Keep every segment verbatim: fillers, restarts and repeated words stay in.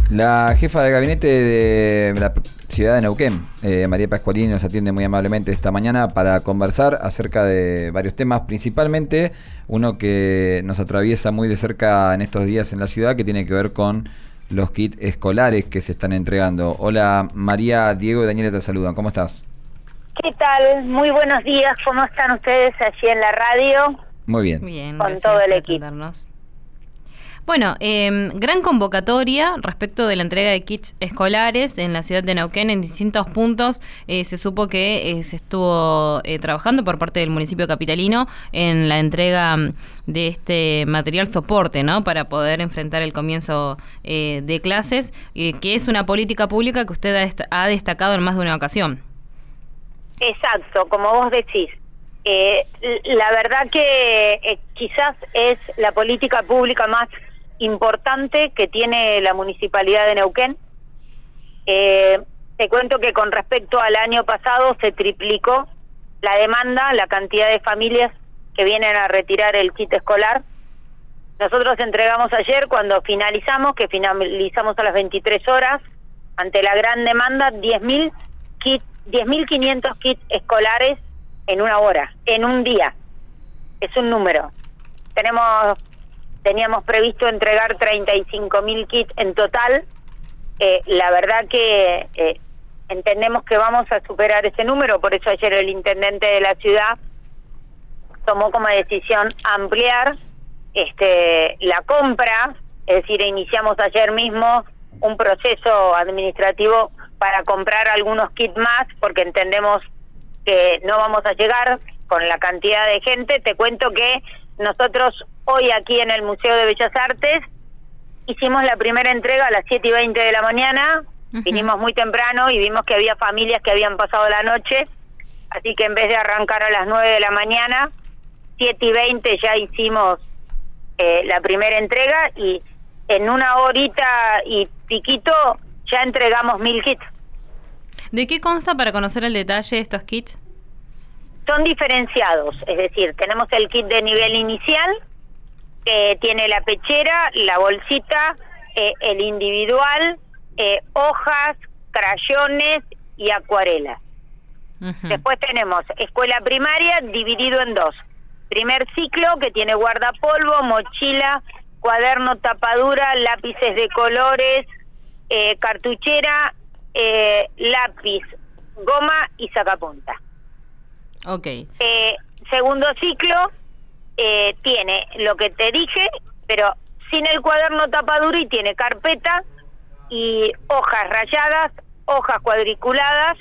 La jefa de gabinete de la ciudad de Neuquén, eh, María Pascualini, nos atiende muy amablemente esta mañana para conversar acerca de varios temas, principalmente uno que nos atraviesa muy de cerca en estos días en la ciudad, que tiene que ver con los kits escolares que se están entregando. Hola María, Diego y Daniela te saludan, ¿cómo estás? ¿Qué tal? Muy buenos días, ¿cómo están ustedes allí en la radio? Muy bien. Bien, con todo el equipo. Bueno, eh, gran convocatoria respecto de la entrega de kits escolares en la ciudad de Neuquén en distintos puntos. Eh, se supo que eh, se estuvo eh, trabajando por parte del municipio capitalino en la entrega de este material soporte, ¿no? Para poder enfrentar el comienzo eh, de clases, eh, que es una política pública que usted ha, dest- ha destacado en más de una ocasión. Exacto, como vos decís. Eh, la verdad que eh, quizás es la política pública más importante que tiene la Municipalidad de Neuquén. Eh, te cuento que con respecto al año pasado se triplicó la demanda, la cantidad de familias que vienen a retirar el kit escolar. Nosotros entregamos ayer, cuando finalizamos, que finalizamos a las veintitrés horas, ante la gran demanda, diez mil kits, diez mil quinientos kits escolares en una hora, en un día. Es un número. Tenemos, teníamos previsto entregar treinta y cinco mil kits en total. Eh, la verdad que eh, entendemos que vamos a superar ese número, por eso ayer el intendente de la ciudad tomó como decisión ampliar este, la compra, es decir, iniciamos ayer mismo un proceso administrativo para comprar algunos kits más, porque entendemos que no vamos a llegar con la cantidad de gente. Te cuento que nosotros hoy aquí en el Museo de Bellas Artes hicimos la primera entrega a las siete y veinte de la mañana, uh-huh. Vinimos muy temprano y vimos que había familias que habían pasado la noche, así que en vez de arrancar a las nueve de la mañana, siete y veinte ya hicimos eh, la primera entrega y en una horita y piquito ya entregamos mil kits. ¿De qué consta, para conocer el detalle, estos kits? Son diferenciados, es decir, tenemos el kit de nivel inicial, que tiene la pechera, la bolsita, eh, el individual, eh, hojas, crayones y acuarelas. Uh-huh. Después tenemos escuela primaria dividido en dos. Primer ciclo, que tiene guardapolvo, mochila, cuaderno, tapadura, lápices de colores, eh, cartuchera, Eh, lápiz, goma y sacapunta. Ok. Eh, segundo ciclo eh, tiene lo que te dije, pero sin el cuaderno tapadura, y tiene carpeta y hojas rayadas, hojas cuadriculadas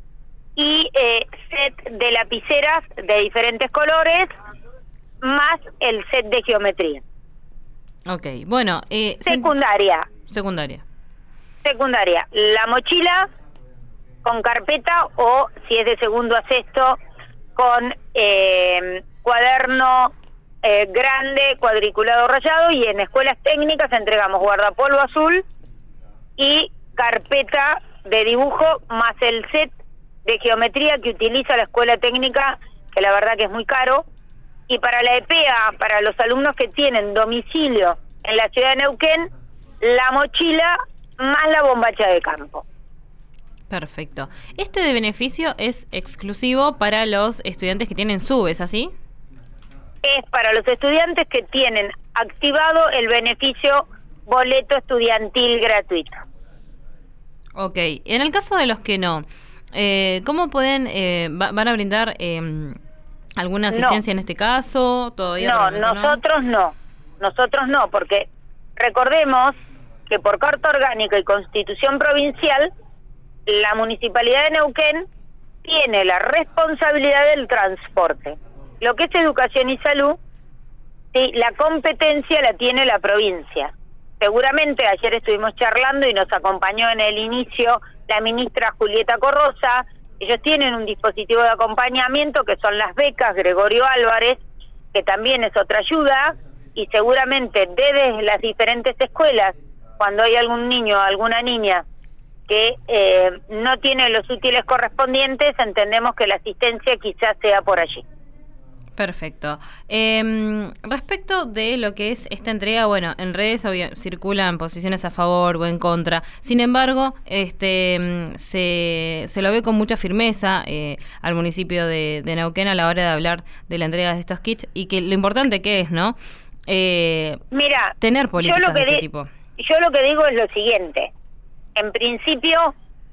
y eh, set de lapiceras de diferentes colores, más el set de geometría. Ok, bueno. Eh, Secundaria. Secundaria. Secundaria, la mochila con carpeta, o si es de segundo a sexto, con eh, cuaderno eh, grande, cuadriculado, rayado, y en escuelas técnicas entregamos guardapolvo azul y carpeta de dibujo, más el set de geometría que utiliza la escuela técnica, que la verdad que es muy caro. Y para la E P E A, para los alumnos que tienen domicilio en la ciudad de Neuquén, la mochila más la bombacha de campo. Perfecto. Este de beneficio es exclusivo para los estudiantes que tienen S U B, ¿es así? Es para los estudiantes que tienen activado el beneficio boleto estudiantil gratuito. Ok. En el caso de los que no, eh, ¿cómo pueden, eh, va, van a brindar eh, alguna asistencia no. en este caso? ¿Todavía no, nosotros no? no. Nosotros no, porque recordemos que por Carta Orgánica y Constitución Provincial, la Municipalidad de Neuquén tiene la responsabilidad del transporte. Lo que es educación y salud, sí, la competencia la tiene la provincia. Seguramente ayer estuvimos charlando y nos acompañó en el inicio la ministra Julieta Corrosa. Ellos tienen un dispositivo de acompañamiento que son las becas Gregorio Álvarez, que también es otra ayuda, y seguramente desde las diferentes escuelas, cuando hay algún niño o alguna niña que eh, no tiene los útiles correspondientes, entendemos que la asistencia quizás sea por allí. Perfecto. Eh, respecto de lo que es esta entrega, bueno, en redes obvio, circulan posiciones a favor o en contra. Sin embargo, este se, se lo ve con mucha firmeza eh, al municipio de, de Neuquén a la hora de hablar de la entrega de estos kits y que lo importante que es, ¿no? Eh, Mira, tener políticas yo lo que de este di- tipo. Yo lo que digo es lo siguiente. En principio,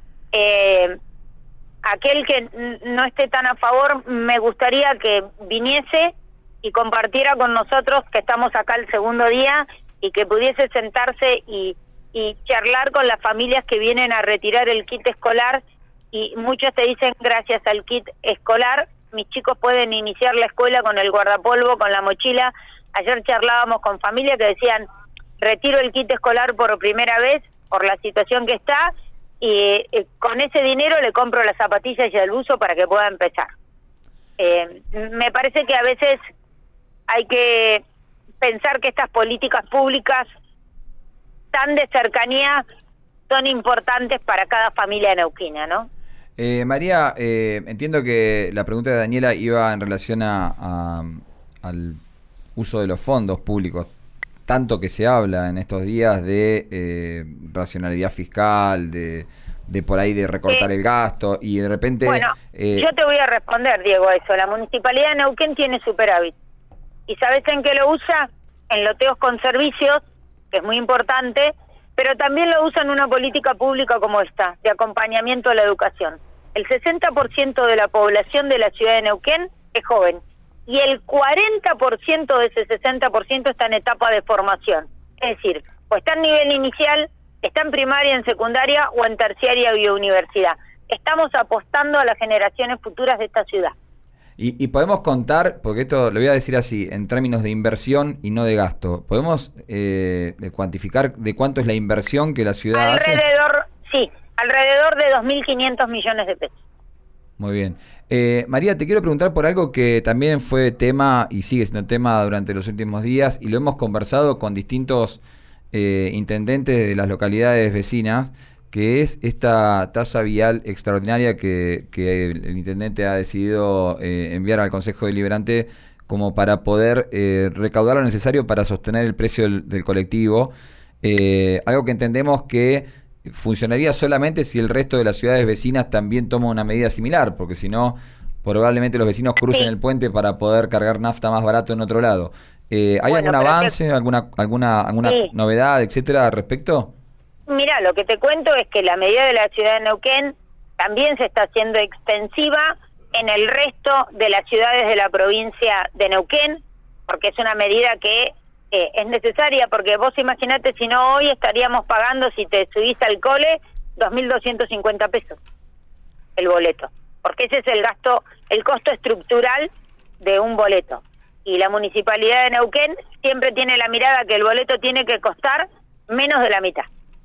eh, aquel que n- no esté tan a favor, me gustaría que viniese y compartiera con nosotros, que estamos acá el segundo día, y que pudiese sentarse y, y charlar con las familias que vienen a retirar el kit escolar, y muchos te dicen, gracias al kit escolar, mis chicos pueden iniciar la escuela con el guardapolvo, con la mochila. Ayer charlábamos con familias que decían, retiro el kit escolar por primera vez, por la situación que está, y eh, con ese dinero le compro las zapatillas y el buzo para que pueda empezar. Eh, me parece que a veces hay que pensar que estas políticas públicas tan de cercanía son importantes para cada familia neuquina, ¿no? Eh, María, eh, entiendo que la pregunta de Daniela iba en relación a, a- al uso de los fondos públicos, tanto que se habla en estos días de eh, racionalidad fiscal, de, de por ahí de recortar Sí. el gasto, y de repente... Bueno, eh, yo te voy a responder, Diego, a eso. La Municipalidad de Neuquén tiene superávit. ¿Y sabes en qué lo usa? En loteos con servicios, que es muy importante, pero también lo usa en una política pública como esta, de acompañamiento a la educación. El sesenta por ciento de la población de la ciudad de Neuquén es joven, y el cuarenta por ciento de ese sesenta por ciento está en etapa de formación. Es decir, o está en nivel inicial, está en primaria, en secundaria o en terciaria y universidad. Estamos apostando a las generaciones futuras de esta ciudad. Y, y podemos contar, porque esto lo voy a decir así, en términos de inversión y no de gasto, ¿podemos eh, cuantificar de cuánto es la inversión que la ciudad Alrededor, hace? sí, alrededor de dos mil quinientos millones de pesos. Muy bien. Eh, María, te quiero preguntar por algo que también fue tema y sigue siendo tema durante los últimos días, y lo hemos conversado con distintos eh, intendentes de las localidades vecinas, que es esta tasa vial extraordinaria que, que el, el intendente ha decidido eh, enviar al Consejo Deliberante como para poder eh, recaudar lo necesario para sostener el precio del, del colectivo. Eh, algo que entendemos que funcionaría solamente si el resto de las ciudades vecinas también toma una medida similar, porque si no, probablemente los vecinos crucen Sí. el puente para poder cargar nafta más barato en otro lado. Eh, ¿Hay Bueno, algún pero avance, te- alguna alguna alguna Sí. novedad, etcétera, al respecto? Mira, lo que te cuento es que la medida de la ciudad de Neuquén también se está haciendo extensiva en el resto de las ciudades de la provincia de Neuquén, porque es una medida que eh, es necesaria, porque vos imaginate, si no hoy estaríamos pagando, si te subís al cole, dos mil doscientos cincuenta pesos el boleto, porque ese es el gasto, el costo estructural de un boleto. Y la Municipalidad de Neuquén siempre tiene la mirada que el boleto tiene que costar menos de la mitad.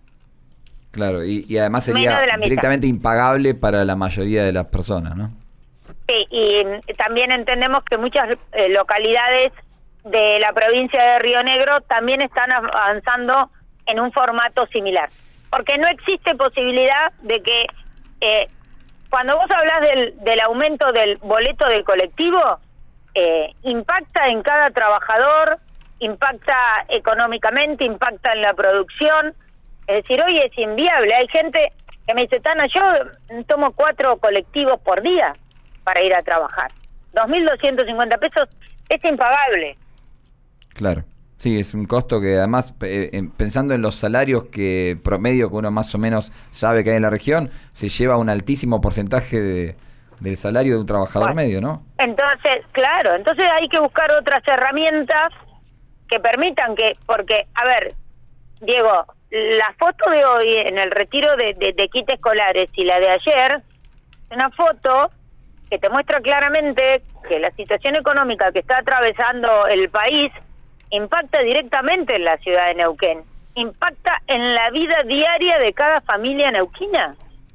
Claro, y, y además Menos sería de la mitad. directamente impagable para la mayoría de las personas, ¿no? Sí, y mm, también entendemos que muchas eh, localidades de la provincia de Río Negro también están av- avanzando en un formato similar. Porque no existe posibilidad de que, eh, cuando vos hablas del, del aumento del boleto del colectivo, eh, impacta en cada trabajador, impacta económicamente, impacta en la producción. Es decir, hoy es inviable. Hay gente que me dice, Tana, yo tomo cuatro colectivos por día para ir a trabajar. dos mil doscientos cincuenta pesos es impagable. Claro. Sí, es un costo que además, eh, en- pensando en los salarios que promedio que uno más o menos sabe que hay en la región, se lleva un altísimo porcentaje de, del salario de un trabajador Bueno. medio, ¿no? Entonces, claro, entonces hay que buscar otras herramientas que permitan que, porque, a ver, Diego, la foto de hoy en el retiro de, de, de kits escolares y la de ayer, es una foto que te muestra claramente que la situación económica que está atravesando el país impacta directamente en la ciudad de Neuquén, impacta en la vida diaria de cada familia neuquina.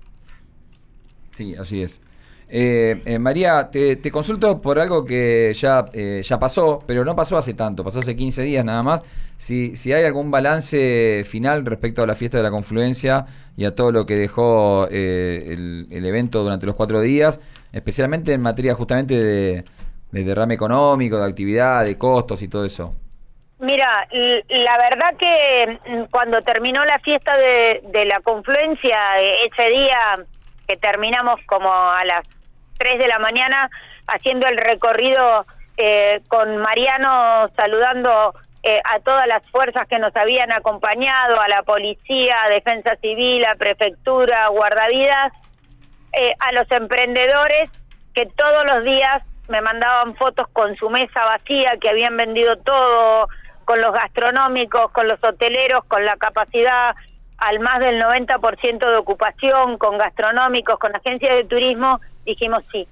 Sí, así es. Eh, eh, María, te, te consulto por algo que ya, eh, ya pasó, pero no pasó hace tanto, pasó hace quince días nada más. Si, si hay algún balance final respecto a la fiesta de la confluencia y a todo lo que dejó eh, el, el evento durante los cuatro días, especialmente en materia justamente de, de derrame económico, de actividad, de costos y todo eso? Mira, la verdad que cuando terminó la fiesta de, de la confluencia, ese día que terminamos como a las tres de la mañana haciendo el recorrido eh, con Mariano, saludando eh, a todas las fuerzas que nos habían acompañado, a la policía, a Defensa Civil, a Prefectura, a Guardavidas, eh, a los emprendedores que todos los días me mandaban fotos con su mesa vacía, que habían vendido todo, con los gastronómicos, con los hoteleros, con la capacidad al más del noventa por ciento de ocupación, con gastronómicos, con agencias de turismo. Dijimos sí,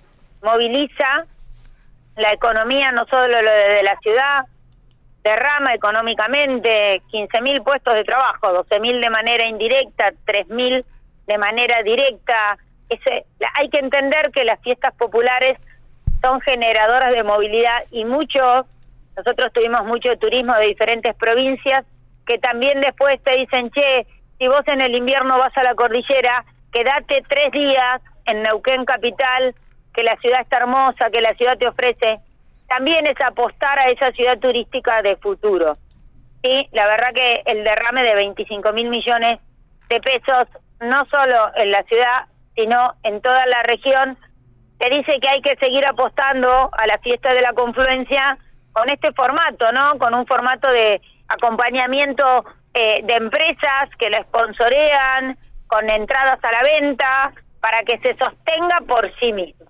moviliza la economía, no solo lo de la ciudad, derrama económicamente quince mil puestos de trabajo, doce mil de manera indirecta, tres mil de manera directa. Ese, hay que entender que las fiestas populares son generadoras de movilidad y mucho, nosotros tuvimos mucho turismo de diferentes provincias que también después te dicen, che, si vos en el invierno vas a la cordillera, quédate tres días en Neuquén capital, que la ciudad está hermosa, que la ciudad te ofrece. También es apostar a esa ciudad turística de futuro. Sí, la verdad que el derrame de veinticinco mil millones de pesos, no solo en la ciudad, sino en toda la región, te dice que hay que seguir apostando a la fiesta de la confluencia con este formato, ¿no? Con un formato de acompañamiento eh, de empresas que la sponsorean, con entradas a la venta, para que se sostenga por sí mismo.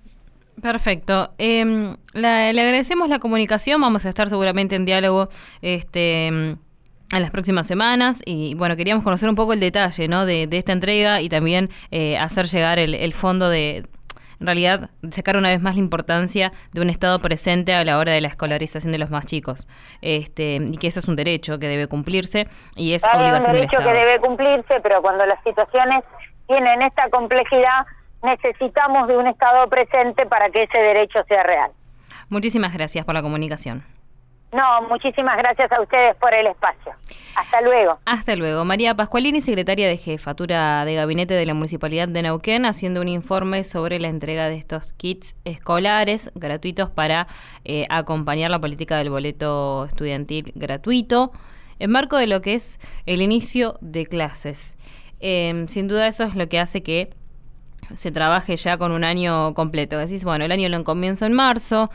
Perfecto. Eh, la, le agradecemos la comunicación, vamos a estar seguramente en diálogo este, en las próximas semanas y bueno, queríamos conocer un poco el detalle, ¿no? de, de esta entrega y también eh, hacer llegar el, el fondo de... En realidad, destacar una vez más la importancia de un Estado presente a la hora de la escolarización de los más chicos. Este, y que eso es un derecho que debe cumplirse y es Hay obligación del Estado. Es un derecho que debe cumplirse, pero cuando las situaciones tienen esta complejidad, necesitamos de un Estado presente para que ese derecho sea real. Muchísimas gracias por la comunicación. No, muchísimas gracias a ustedes por el espacio. Hasta luego. Hasta luego. María Pascualini, secretaria de Jefatura de Gabinete de la Municipalidad de Neuquén, haciendo un informe sobre la entrega de estos kits escolares gratuitos para eh, acompañar la política del boleto estudiantil gratuito, en marco de lo que es el inicio de clases. Eh, sin duda eso es lo que hace que se trabaje ya con un año completo. Decís, bueno, el año lo comienzo en marzo,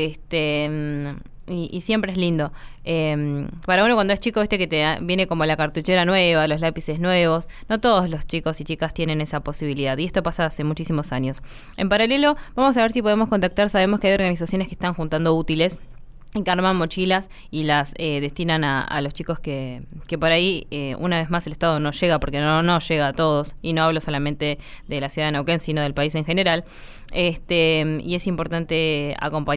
este... Y, y siempre es lindo. Eh, para uno cuando es chico, viste que te da, viene como la cartuchera nueva, los lápices nuevos. No todos los chicos y chicas tienen esa posibilidad. Y esto pasa hace muchísimos años. En paralelo, vamos a ver si podemos contactar. Sabemos que hay organizaciones que están juntando útiles, que arman mochilas y las eh, destinan a, a los chicos que, que por ahí, eh, una vez más, el Estado no llega, porque no, no llega a todos. Y no hablo solamente de la ciudad de Neuquén, sino del país en general. Este, y es importante acompañar.